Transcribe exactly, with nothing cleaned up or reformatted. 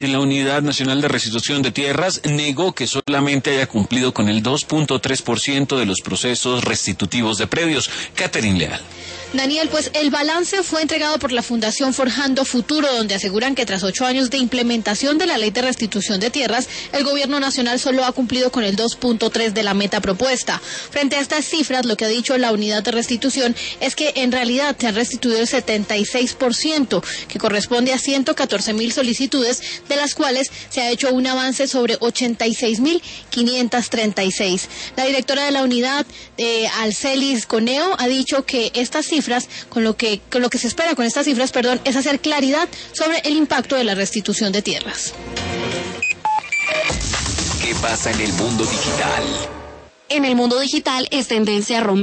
En la Unidad Nacional de Restitución de Tierras negó que solamente haya cumplido con el dos punto tres por ciento de los procesos restitutivos de predios. Catherine Leal. Daniel, pues el balance fue entregado por la Fundación Forjando Futuro, donde aseguran que tras ocho años de implementación de la Ley de Restitución de Tierras, el Gobierno Nacional solo ha cumplido con el dos punto tres de la meta propuesta. Frente a estas cifras, lo que ha dicho la Unidad de Restitución es que en realidad se han restituido el setenta y seis por ciento, que corresponde a ciento catorce mil solicitudes, de las cuales se ha hecho un avance sobre ochenta y seis mil quinientos treinta y seis. La directora de la unidad, eh, Alcelis Coneo, ha dicho que estas cifras Con lo que con lo que se espera con estas cifras, perdón, es hacer claridad sobre el impacto de la restitución de tierras. ¿Qué pasa en el mundo digital? En el mundo digital es tendencia a romper